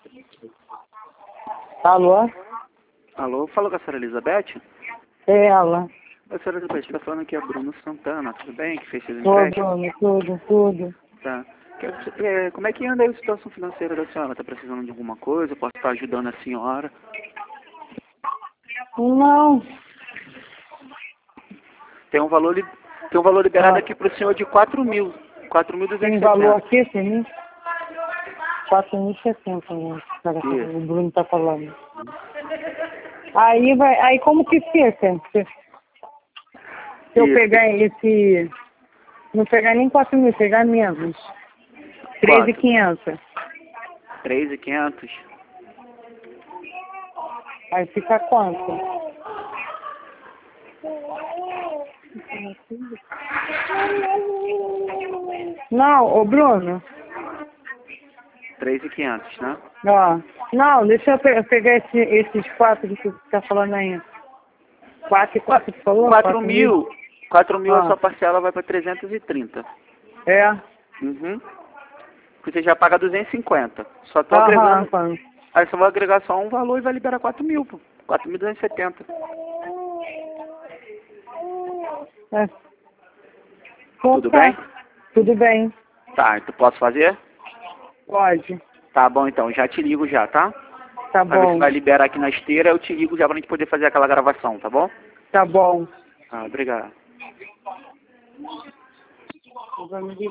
Alô? Alô, fala com a senhora Elizabeth? É ela. A senhora Elizabeth, está falando aqui é Bruno Santana, tudo bem? Que fez seus Ô, empréstimos? Bruno, tudo. Tá. Como é que anda aí a situação financeira da senhora? Está precisando de alguma coisa? Posso estar ajudando a senhora? Não. Tem um valor liberado aqui para o senhor de 4.000. Tem valor 4.270. aqui, sim? 4.070, né? Isso. O Bruno tá falando. Aí como que fica? Se eu Isso. pegar esse... Não pegar nem 4.000, pegar menos. 3.500. 3.500. Aí fica quanto? Não, ô Bruno. 3.500, né? Ó. Não, deixa eu pegar esses 4 que tu tá falando aí. 4 e 4 tu falou? 4.000. 4.000 a Ah. sua parcela vai para 330. É. Uhum. Você já paga 250. Só tô Aham, agregando. então. Aí só vou agregar só um valor e vai liberar 4.000, pô. 4.270. É. Tudo Tá. bem? Tudo bem. Tá, então posso fazer? Pode. Tá bom então, já te ligo já, tá? Tá Pra ver se bom. vai liberar aqui na esteira, eu te ligo já pra gente poder fazer aquela gravação, tá bom? Tá bom. Ah, obrigado. Vamos